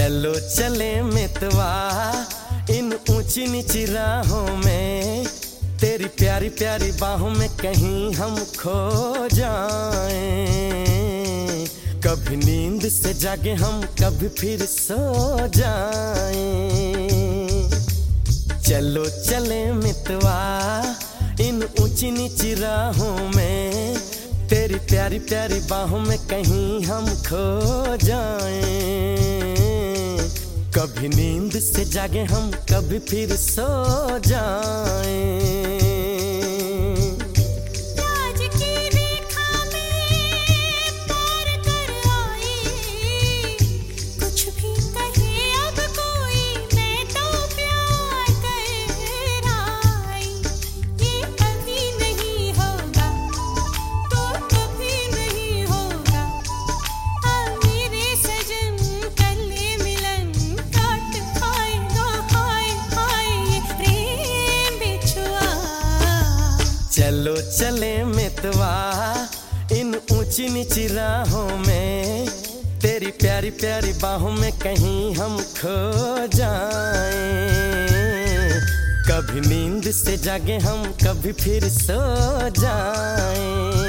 चलो चले मितवा इन ऊंची नीची राहों में, तेरी प्यारी प्यारी बाहों में कहीं हम खो जाएं। कभी नींद से जागे हम, कभी फिर सो जाएं। चलो चले मितवा इन ऊंची नीची राहों में, तेरी प्यारी प्यारी बाहों में कहीं हम खो जाएं। कभी नींद से जागे हम, कभी फिर सो जाएं। चलो चले मितवा इन ऊंची नीची राहों में, तेरी प्यारी प्यारी बाहों में कहीं हम खो जाएं। कभी नींद से जागे हम, कभी फिर सो जाएं।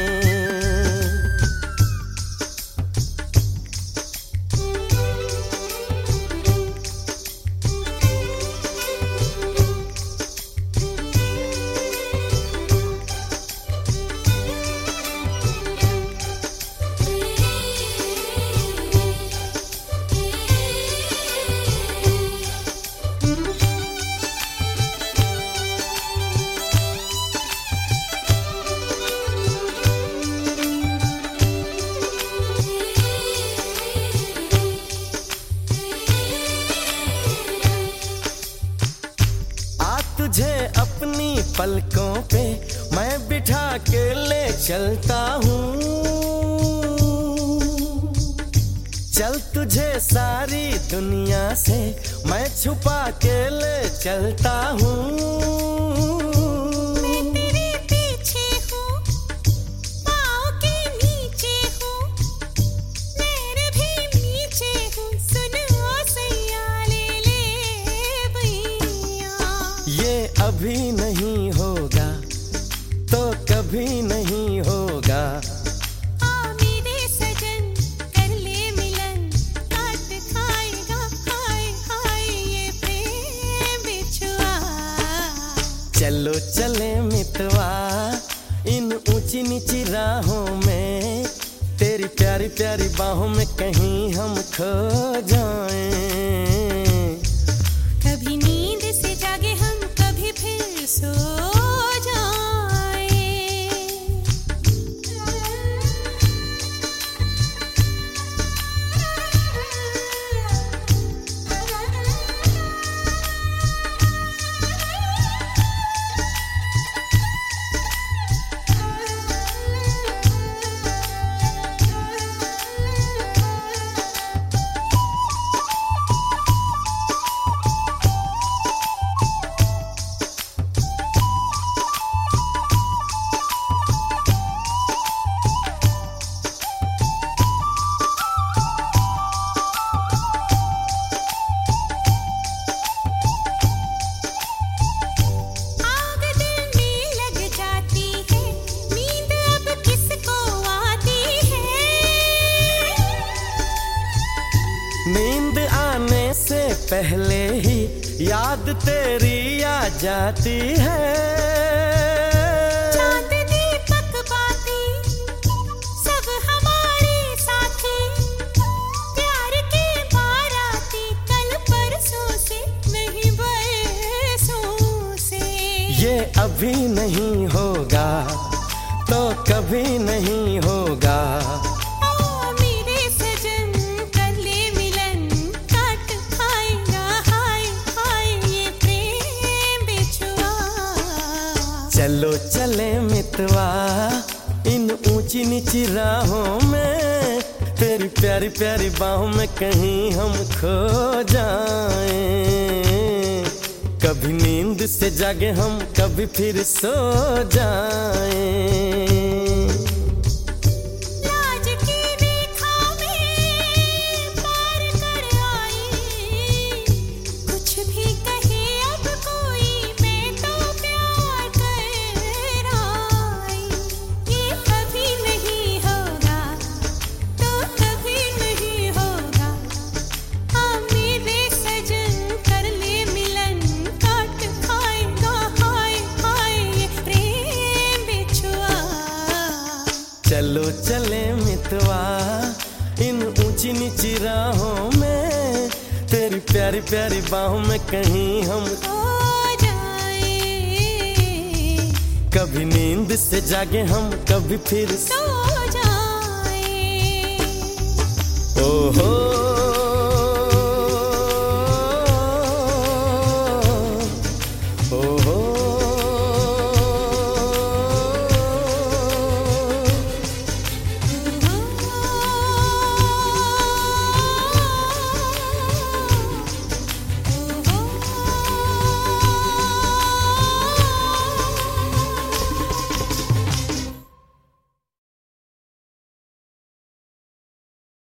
तुझे अपनी पलकों पे मैं बिठा के ले चलता हूँ। चल तुझे सारी दुनिया से मैं छुपा के ले चलता हूँ। अभी नहीं होगा तो कभी नहीं होगा। मेरे सजन कर ले मिलन, काट खाएगा हाय हाय ये प्रेम बिछुआ। चलो चले मितवा इन ऊंची नीची राहों में, तेरी प्यारी प्यारी बाहों में कहीं हम खो जाएं। कभी नींद से जागे हम, कभी फिर सो जाएं। नींद आने से पहले ही याद तेरी आ जाती है। चांद दीपक बाती सब हमारे साथी, प्यार के बाराती कल परसों से नहीं बरसों से। ये अभी नहीं होगा तो कभी नहीं होगा। चलो चले मितवा इन ऊंची नीची राहों में, तेरी प्यारी प्यारी बाहों में कहीं हम खो जाएं। कभी नींद से जागे हम, कभी फिर सो जाएं। लाज की रेखा में पार कर आई, प्यारी प्यारी बाहों में कहीं हम खो जाए। कभी नींद से जागे हम, कभी फिर सो